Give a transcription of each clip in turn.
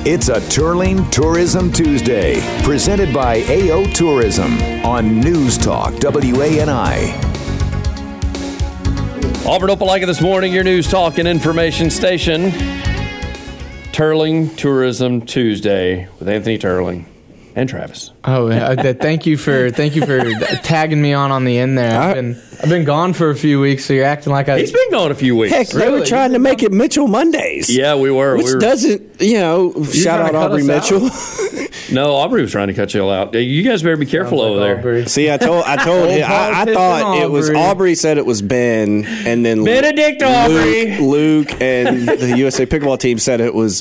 It's a Turling Tourism Tuesday, presented by AO Tourism on News Talk WANI. Auburn Opelika this morning, your News Talk and information station. Turling Tourism Tuesday with Anthony Turling and Travis. Oh, thank you for tagging me on the end there. I've been gone for a few weeks, so you're acting like He's been gone a few weeks. Heck, they were trying to make it Mitchell Mondays. Yeah, we were. Which doesn't, shout out Aubrey Mitchell. No, Aubrey was trying to cut you all out. You guys better be careful over there. Aubrey. See, I told him. I thought it was Aubrey said it was Ben, and then Benedict Aubrey, Luke, and the USA pickleball team said it was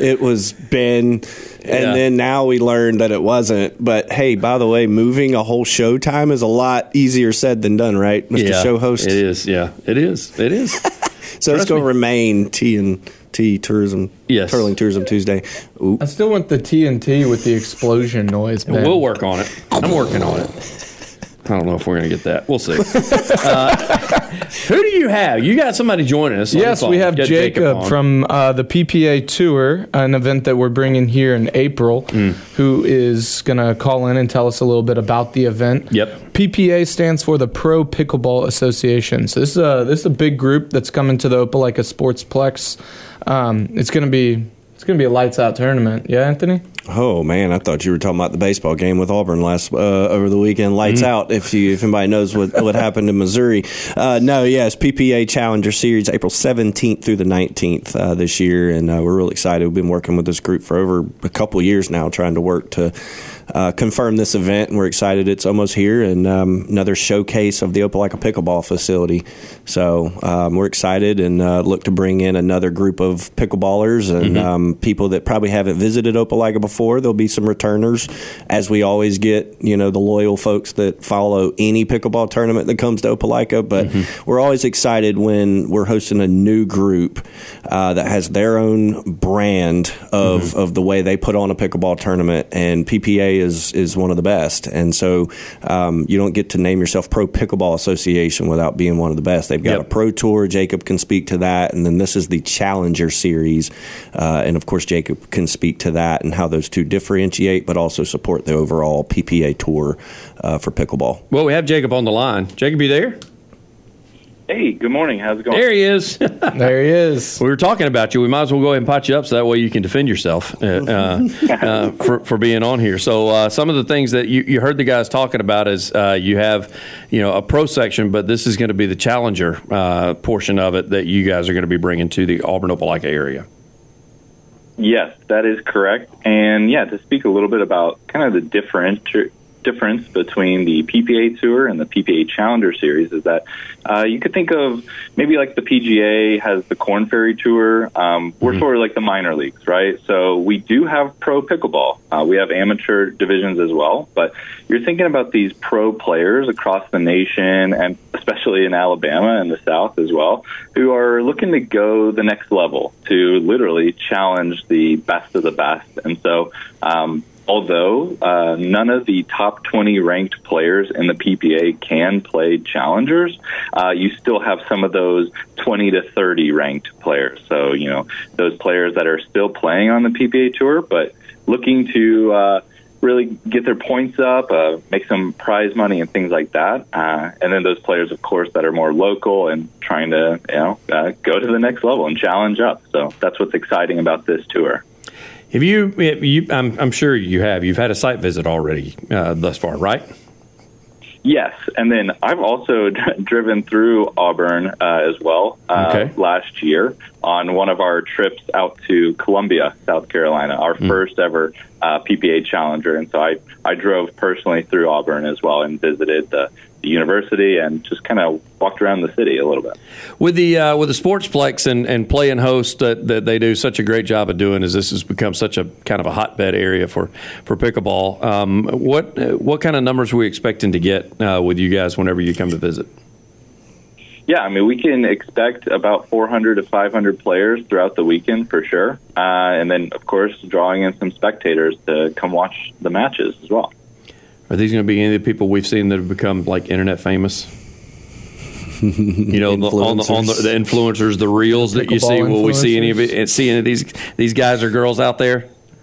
Ben. And then now we learned that it wasn't. But hey, by the way, moving a whole show time is a lot easier said than done, right, Mr. Show Host? It is. Yeah, it is. So it's going to remain T&T Tourism. Yes. Turling Tourism Tuesday. Ooh. I still want the TNT with the explosion noise, Ben. We'll work on it. I'm working on it. I don't know if we're going to get that. We'll see. Who do you have? You got somebody joining us. Yes, we have Jacob from the PPA Tour, an event that we're bringing here in April, who is going to call in and tell us a little bit about the event. Yep. PPA stands for the Pro Pickleball Association. So this is a big group that's coming to the Opelika Sportsplex. It's going to be a lights out tournament. Yeah, Anthony? Oh man, I thought you were talking about the baseball game with Auburn last over the weekend. Lights out. If anybody knows what happened in Missouri, it's PPA Challenger Series, April 17th through the 19th this year, and we're really excited. We've been working with this group for over a couple of years now, trying to work to confirm this event, and we're excited it's almost here, and another showcase of the Opelika pickleball facility. So we're excited and look to bring in another group of pickleballers and people that probably haven't visited Opelika before. There'll be some returners, as we always get, the loyal folks that follow any pickleball tournament that comes to Opelika. But we're always excited when we're hosting a new group that has their own brand of the way they put on a pickleball tournament, and PPA is one of the best. And so you don't get to name yourself Pro Pickleball Association without being one of the best. They've got a Pro Tour. Jacob can speak to that. And then this is the Challenger Series. And, of course, Jacob can speak to that and how those two differentiate, but also support the overall PPA Tour for pickleball. Well, we have Jacob on the line. Jacob, you there? Hey, good morning. How's it going? There he is. There he is. We were talking about you. We might as well go ahead and pot you up so that way you can defend yourself for being on here. So some of the things that you heard the guys talking about is you have a pro section, but this is going to be the Challenger portion of it that you guys are going to be bringing to the Auburn-Opelika area. Yes, that is correct. And to speak a little bit about kind of the difference between the PPA Tour and the PPA Challenger Series is that you could think of maybe like the PGA has the Korn Ferry Tour. We're sort of like the minor leagues, right? So we do have pro pickleball. We have amateur divisions as well. But you're thinking about these pro players across the nation, and especially in Alabama and the South as well, who are looking to go the next level to literally challenge the best of the best. And so although none of the top 20 ranked players in the PPA can play challengers, you still have some of those 20 to 30 ranked players. So, those players that are still playing on the PPA Tour, but looking to really get their points up, make some prize money and things like that. And then those players, of course, that are more local and trying to, go to the next level and challenge up. So that's what's exciting about this tour. Have you I'm sure you have. You've had a site visit already thus far, right? Yes, and then I've also driven through Auburn as well last year on one of our trips out to Columbia, South Carolina, our first ever PPA Challenger. And so I drove personally through Auburn as well and visited the university and just kind of walked around the city a little bit. With the Sportsplex and play and host that they do such a great job of doing, as this has become such a kind of a hotbed area for pickleball. What kind of numbers are we expecting to get with you guys whenever you come to visit? Yeah, I mean, we can expect about 400 to 500 players throughout the weekend for sure. And then, of course, drawing in some spectators to come watch the matches as well. Are these going to be any of the people we've seen that have become like internet famous? You know, on the influencers, the reels that you see. Will we see any of these guys or girls out there?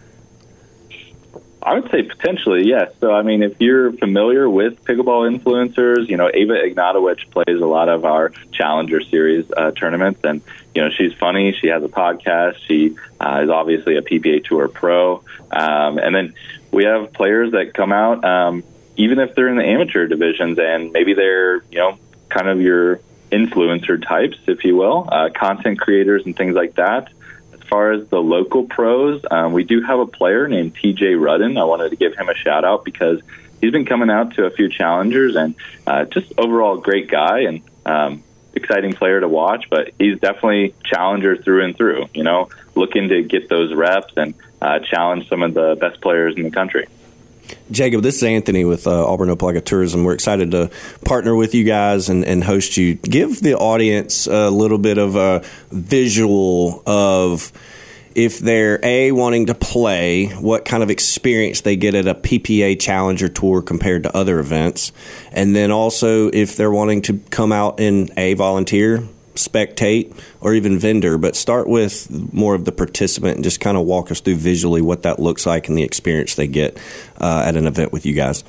I would say potentially, yes. So, I mean, if you're familiar with pickleball influencers, Ava Ignatowicz plays a lot of our Challenger Series tournaments, and, she's funny. She has a podcast. She is obviously a PPA Tour pro. And then we have players that come out, even if they're in the amateur divisions, and maybe they're, kind of your influencer types, if you will, content creators and things like that. As far as the local pros, we do have a player named TJ Rudden. I wanted to give him a shout out because he's been coming out to a few challengers, and just overall great guy and exciting player to watch. But he's definitely challenger through and through, looking to get those reps and challenge some of the best players in the country. Jacob, this is Anthony with Auburn Opelika Tourism. We're excited to partner with you guys and host you. Give the audience a little bit of a visual of if they're, wanting to play, what kind of experience they get at a PPA Challenger Tour compared to other events. And then also if they're wanting to come out and, volunteer, spectate, or even vendor, but start with more of the participant and just kind of walk us through visually what that looks like and the experience they get at an event with you guys.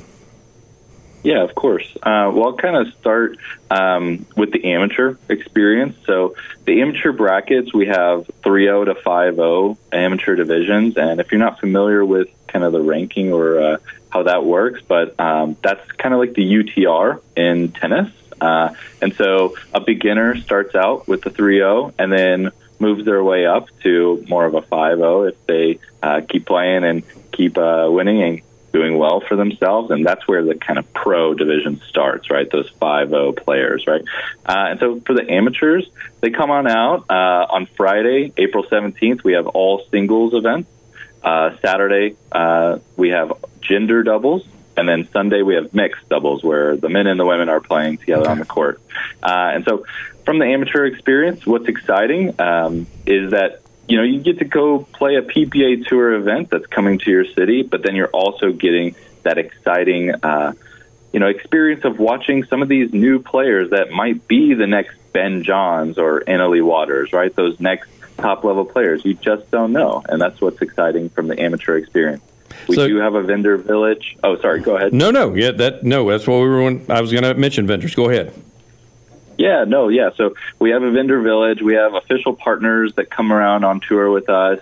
Yeah, of course. Well, I'll kind of start with the amateur experience. So the amateur brackets, we have 3-0 to 5-0 amateur divisions. And if you're not familiar with kind of the ranking or how that works, but that's kind of like the UTR in tennis. And so a beginner starts out with the 3-0 and then moves their way up to more of a 5-0 if they keep playing and keep winning and doing well for themselves. And that's where the kind of pro division starts, right? Those 5-0 players, right? And so for the amateurs, they come on out on Friday, April 17th. We have all singles events. Saturday, we have gender doubles. And then Sunday we have mixed doubles where the men and the women are playing together on the court. And so from the amateur experience, what's exciting is that, you get to go play a PPA Tour event that's coming to your city, but then you're also getting that exciting, experience of watching some of these new players that might be the next Ben Johns or Annalie Waters, right? Those next top-level players. You just don't know. And that's what's exciting from the amateur experience. We do have a vendor village. Oh, sorry. Go ahead. No. Yeah, that's what we were. I was going to mention vendors. Go ahead. Yeah. So we have a vendor village. We have official partners that come around on tour with us.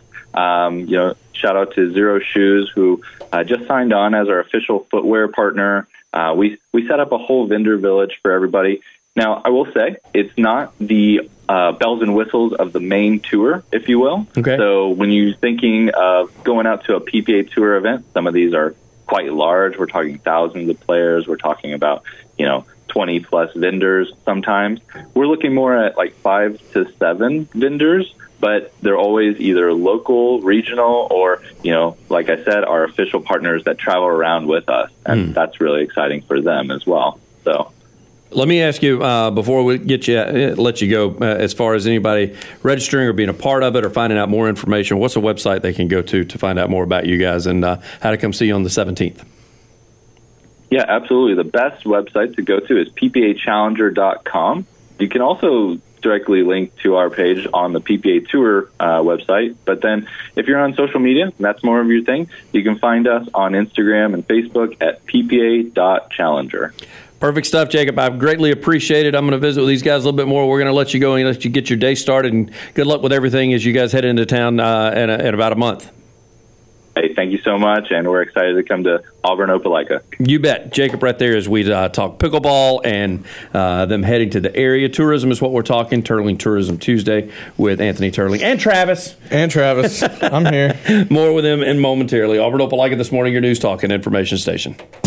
Shout out to Zero Shoes, who just signed on as our official footwear partner. We set up a whole vendor village for everybody. Now, I will say it's not the bells and whistles of the main tour, if you will. Okay. So when you're thinking of going out to a PPA Tour event, some of these are quite large. We're talking thousands of players. We're talking about, 20-plus vendors sometimes. We're looking more at like 5 to 7 vendors, but they're always either local, regional, or, like I said, our official partners that travel around with us. And that's really exciting for them as well. So. Let me ask you, before we let you go, as far as anybody registering or being a part of it or finding out more information, what's the website they can go to find out more about you guys and how to come see you on the 17th? Yeah, absolutely. The best website to go to is ppachallenger.com. You can also directly link to our page on the PPA Tour website. But then if you're on social media, and that's more of your thing, you can find us on Instagram and Facebook at ppa.challenger. Perfect stuff, Jacob. I greatly appreciate it. I'm going to visit with these guys a little bit more. We're going to let you go and let you get your day started. And good luck with everything as you guys head into town in about a month. Hey, thank you so much, and we're excited to come to Auburn Opelika. You bet. Jacob right there as we talk pickleball and them heading to the area. Tourism is what we're talking. Turling Tourism Tuesday with Anthony Turling and Travis. I'm here. More with him in momentarily. Auburn Opelika this morning, your news talk and information station.